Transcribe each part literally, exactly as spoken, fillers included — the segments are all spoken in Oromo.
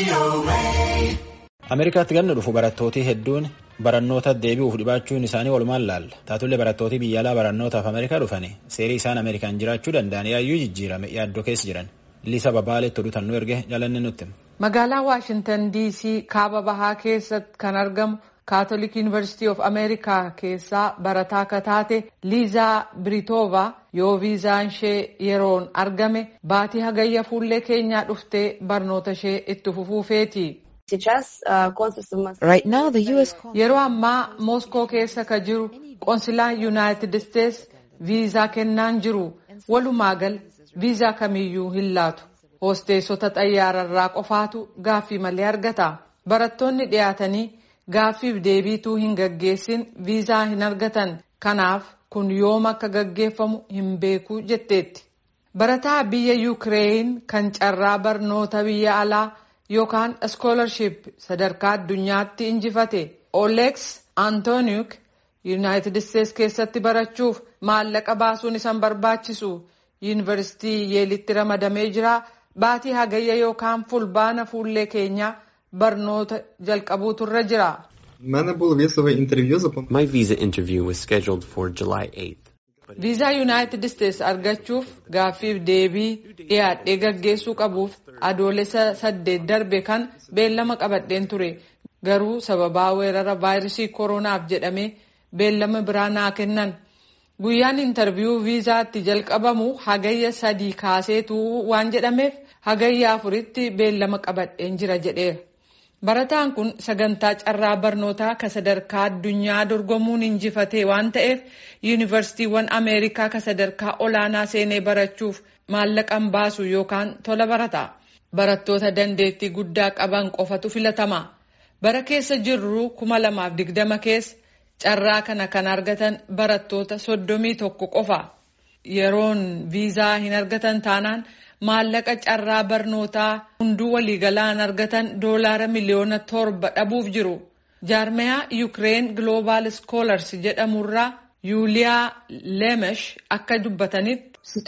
Ameerikaatti ganna dhufu barattooti hedduun barannoota deebi'uuf dhibaachuun isaanii walumaan laalla. Taatullee barattooti biyya alaa barannootaaf Ameerikaa dhufanii seerii isaan Ameerikaan jiraachuu danda'an yaayyuu jijjiirame yaaddoo keessa jiran. Liisa Babaaleetti oduutan nu erge jaalanne nutti. Magaalaa Waashintan D C kaaba bahaa keessatti kan argamu Catholic University of America keessaa barataa akka taate Liizaa Biritoova yoo viizaan ishee yeroon argame baatii hagayya fuullee keenyaa dhuftee barnoota ishee itti fufuufeeti. Right now, the U S Yeroo ammaa Moskoo keessa ka jiru qoonsilaan United States viizaa kennaan jiru. Walumaa gal viizaa kamiyyuu hin laatu. Hoosteessota xayyaararraa qofaatu gaaffii malee argata. Barattoonni dhiyaatanii gaaffiif deebiituu hin gaggeessin viizaa hin argatan. Kanaaf kun yoom akka gaggeeffamu hin beeku jetteetti. Barataa biyya Ukraine kan carraa barnoota biyya alaa yookaan scholarship sadarkaa addunyaatti injifate Olex Antoniuk United States keessatti barachuuf maallaqa baasuun isaan barbaachisu yuunivarsiitii Yeelitti ramadamee jira. Baatii hagayya yookaan fulbaana fuullee keenyaa barnoota jalqabuutu irra jira. My visa interview was scheduled for July eighth. Viizaa United States argachuuf gaaffiif deebii dhiyaadhee gaggeessuu qabuuf adoolessa saddeet darbe kan beellama qabadheen ture. Garuu sababaa weerara vaayirasii koronaaf jedhamee beellama biraa naa kennan. Guyyaan intarviyuu viizaatti jalqabamu hagayya sadii kaaseetu waan jedhameef hagayya afuritti beellama qabadheen jira jedheera. Barataan kun sagantaa carraa barnootaa ka sadarkaa addunyaa dorgomuun injifatee waan ta'eef yuunivarsiitiiwwan Ameerikaa ka sadarkaa olaanaa seenee barachuuf maallaqan baasu yookaan tola barata. Barattoota dandeettii guddaa qaban qofatu filatama. Bara keessa jirru kuma lamaaf digdama keessa carraa kana kan argatan barattoota soddomii tokko qofa. Yeroon viizaa hin argatan taanaan maallaqa carraa barnootaa hunduu waliigalaan argatan doolaara miliyoona torba dhabuuf jiru. Jaarmiyaa Ukraine Global Scholars jedhamurraa Yuuliyaa Lemesh akka dubbatanitti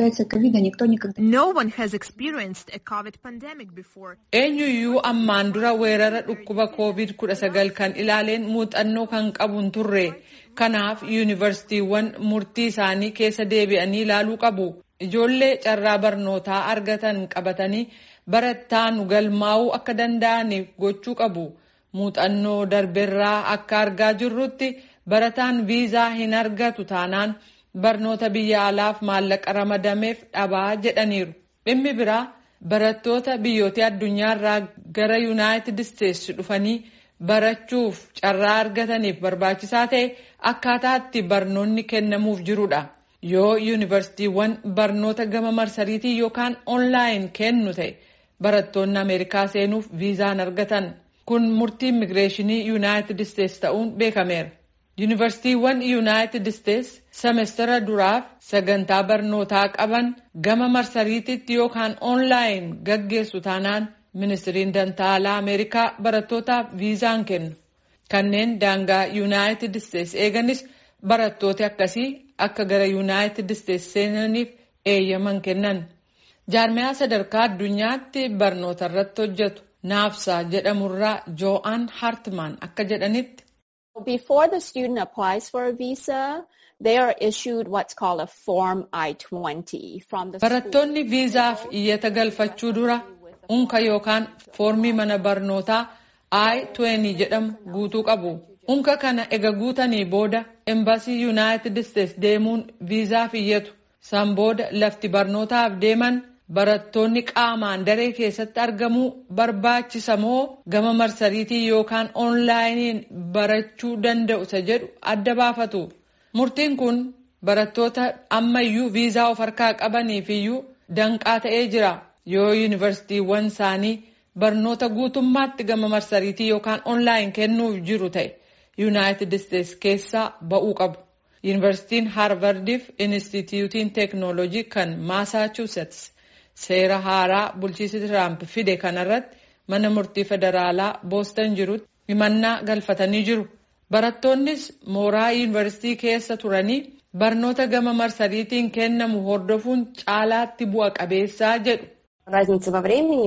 No one has experienced a COVID pandemic before. Eenyuyyuu ammaan dura weerara dhukkuba COVID kudha sagal kan ilaaleen muuxannoo kan qabu hin turre. Kanaaf yuunivarsiitiiwwan murtii isaanii keessa deebi'anii ilaaluu qabu. Ijoollee carraa barnootaa argatan qabatanii barattaan galmaa'uu akka danda'aniif gochuu qabu. Muuxannoo darberraa akka argaa jirrutti barataan viizaa hin argatu taanaan barnoota biyya alaaf maallaqa ramadameef dhabaa jedhaniiru. Dhimmi biraa barattoota biyyoota addunyaarraa gara United States dhufanii barachuuf carraa argataniif barbaachisaa ta'e akkaataa itti barnoonni kennamuuf jirudha. Yoo yuunivarsiitiiwwan barnoota gama marsariitii yookaan onlaayin kennu ta'e barattoonni Ameerikaa seenuuf viizaan argatan. Kun murtii immigireeshinii United States ta'uun beekameera. Yuunivarsiitiiwwan United States semestara duraaf sagantaa barnootaa qaban gama marsariitiitti yookaan onlaayin gaggeessu taanaan ministiriin dantaalaa Ameerikaa barattootaaf viizaan kennu. Kanneen daangaa United States eeganis barattooti akkasii akka gara United States seenaniif eeyyaman kennan. Jaarmiyaa sadarkaa addunyaatti barnoota irratti hojjetu naafsaa jedhamurraa Joan Hartman akka jedhanitti. Before the student applies for a visa, they are issued what's called a Form I twenty from the Barattoonni viizaaf iyyata galfachuu dura unka yookaan foormii mana barnootaa I twenty jedhamu guutuu qabu. Unka kana ega guutanii booda embassii United States deemuun viizaaf iyyatu. San booda lafti barnootaaf deeman barattoonni qaamaan daree keessatti argamuu barbaachisa moo gama marsariitii yookaan onlaayiniin barachuu danda'u isa jedhu adda baafatu. Murtiin kun barattoota ammayyuu viizaa of harkaa qabaniif iyyuu danqaa ta'ee jira. Yoo yuunivarsiitiiwwan isaanii barnoota guutummaatti gama marsariitii yookaan onlaayin kennuuf jiru ta'e United States keessaa ba'uu qabu. Yuunivarsiitiin Harvardiif Inistituutiin Teeknooloojii kan Massachusetts seera haaraa bulchiinsi Tiraamp fide kanarratti mana murtii federaalaa Booston jirutti himannaa galfatanii jiru. Barattoonnis mooraa yuunivarsiitii keessa turanii barnoota gama marsariitiin kennamu hordofuun caalaatti bu'a qabeessaa jedhu.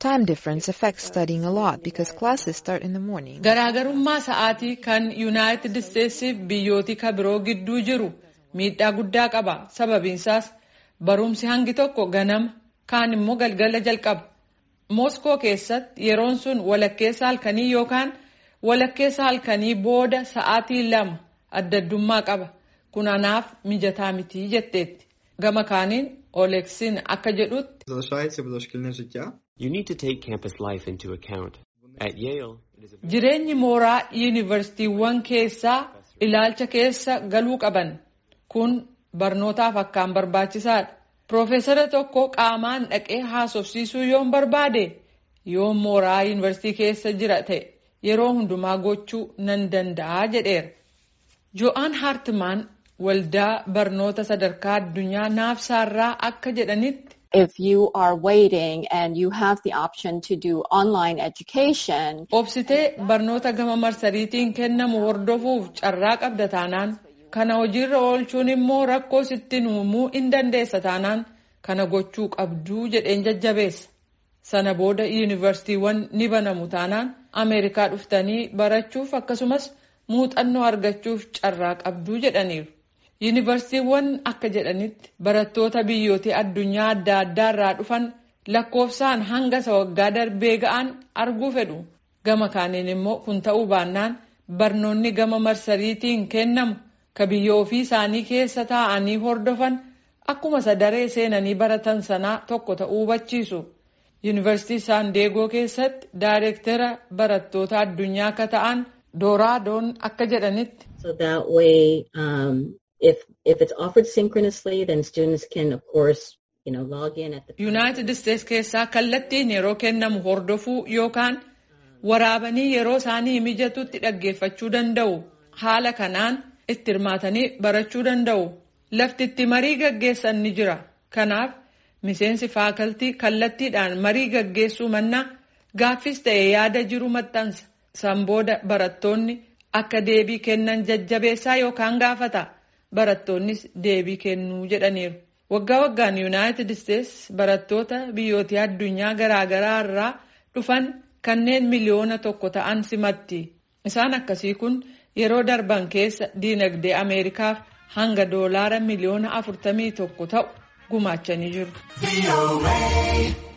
Time difference affects studying a lot because classes start in the morning. Garaagarummaa sa'aatii kan United States fi biyyooti kabiroo gidduu jiru miidhaa guddaa qaba. Sababiinsaas barumsi hangi tokko ganama kaan immoo galgala jalqaba. Moskoo keessatti yeroon sun walakkeessa halkanii yookaan walakkeessa halkanii booda sa'aatii lama addaddummaa qaba. Kun anaaf mijataa miti jetteetti. Gama kaaniin Oleksin akka jedhutti. You need to take campus life into account. At Yale, it is a Jireenyi mooraa yuunivarsiitiiwwan keessaa ilaalcha keessa galuu qaban. Kun barnootaaf akkaan barbaachisaadha. Profeesara tokko qaamaan dhaqee haasofsiisuu yoon barbaade yoon mooraa yuunivarsiitii keessa jira ta'e yeroo hundumaa gochuu nan danda'a jedheera. Jo'aan Hartman waldaa barnoota sadarkaa addunyaa naafsaarraa akka jedhanitti. If you are waiting and you have the option to do online education. Obsitee barnoota gama marsariitiin kennamu hordofuuf carraa qabda taanaan kana hojiirra oolchuun immoo rakkoo sitti uumuu hin dandeessa taanaan kana gochuu qabduu jedheen jajjabeessa. Sana booda yuunivarsiitiiwwan ni banamu taanaan Ameerikaa dhuftanii barachuuf akkasumas muuxannoo argachuuf carraa qabduu jedhaniiru. Yuunivarsiitiiwwan akka jedhanitti barattoota biyyoota addunyaa adda addaa irraa dhufan lakkoofsaan hanga waggaa darbee ga'an arguu fedhu. Gama kaaniin immoo kun ta'uu baannaan barnoonni gama marsariitiin kennamu ka biyya ofii isaanii keessa taa'anii hordofan akkuma sadaree seenanii baratan sanaa tokko ta'uu hubachiisu. Yuunivarsiitii San Diego keessatti daayireektara barattoota addunyaa akka ta'an Dooradoon akka jedhanitti. So that way, um, if if it's offered synchronously, then students can, of course, you know, log in at the. United States keessaa kallattiin yeroo kennamu hordofuu yookaan waraabanii yeroo isaanii mijatutti dhaggeeffachuu danda'u. Haala kanaan itti hirmaatanii barachuu danda'u. Lafti itti marii gaggeessan ni jira. Kanaaf miseensi faakaltii kallattiidhaan marii gaggeessuu mannaa gaaffis ta'e yaada jiru maxxansa. San booda barattoonni akka deebii kennan jajjabeessaa yookaan gaafata. Barattoonnis deebii kennuu jedhaniiru. Waggaa waggaan United States barattoota biyyoota addunyaa garaagaraa irraa dhufan kanneen miliyoona tokko ta'an simatti. Isaan akkasii kun yeroo darban keessa diinagdee Ameerikaaf hanga doolaara miliyoona afurtamii tokko ta'u gumaachanii jiru.